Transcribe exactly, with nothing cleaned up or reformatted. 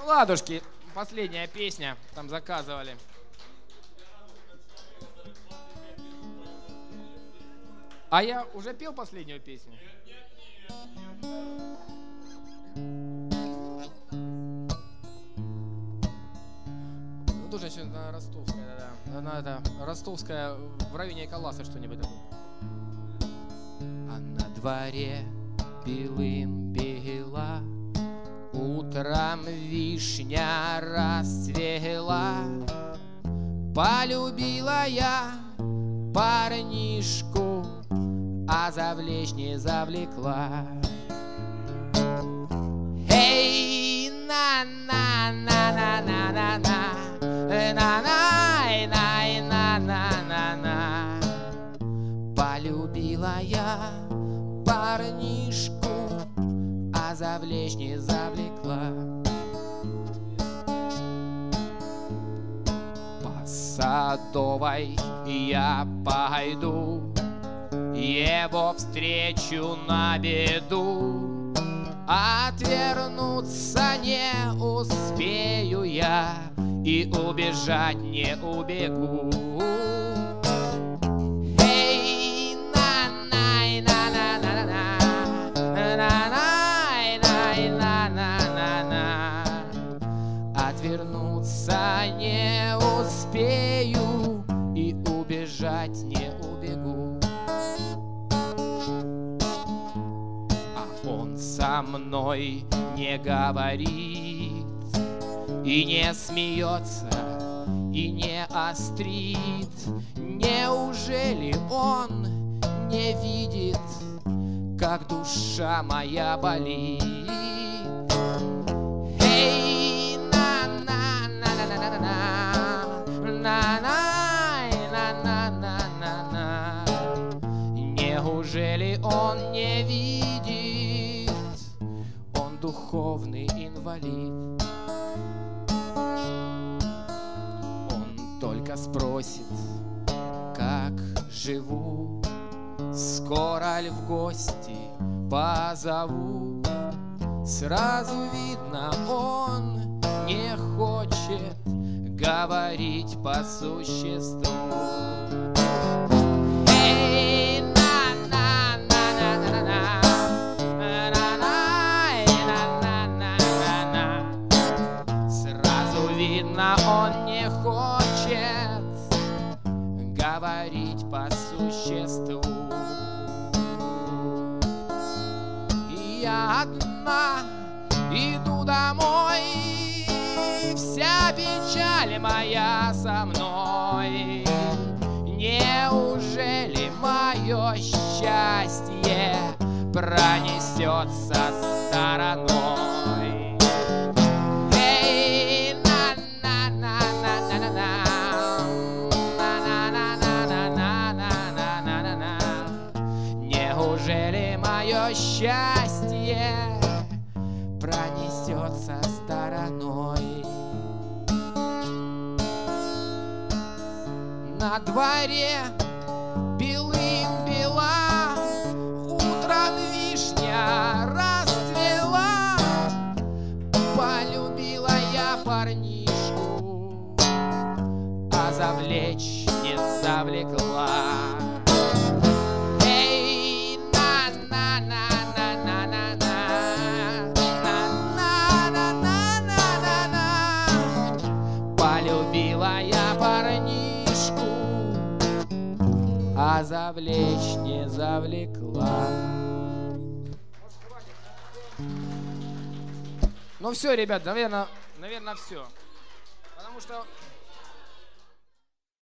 Ладушки, последняя песня, там заказывали. А я уже пел последнюю песню? Ну, тоже что-то ростовская, да, да. Это ростовская, в районе Каласа что-нибудь такое. А на дворе белым бела, утром вишня расцвела. Полюбила я парнишку, а завлечь не завлекла. Эй, на-на-на-на-на-на-на, на-на-на-на-на-на. Полюбила я парнишку, а завлечь не завлекла. По Садовой я пойду, его встречу на беду. Отвернуться не успею я, и убежать не убегу. Эй, на-на-на-на-на-на, на-на-на-на-на-на. Отвернуться не успею, и убежать не убегу. Со мной не говорит, и не смеется, и не острит. Неужели он не видит, как душа моя болит? Эй, на-на-на-на-на-на-на-на-на-на. Неужели он не видит, духовный инвалид? Он только спросит, как живу, скоро ли в гости позову. Сразу видно, он не хочет говорить по существу. Эй, на-на-на-на-на-на, он не хочет говорить по существу. И я одна иду домой, вся печаль моя со мной. Неужели мое счастье пронесется стороной? Неужели мое счастье пронесется стороной? На дворе белым бела, утром вишня расцвела. Полюбила я парнишку, а завлечь не завлекла. Полюбила я парнишку, а завлечь не завлекла. Ну все, ребят, наверное, наверное, все. Потому что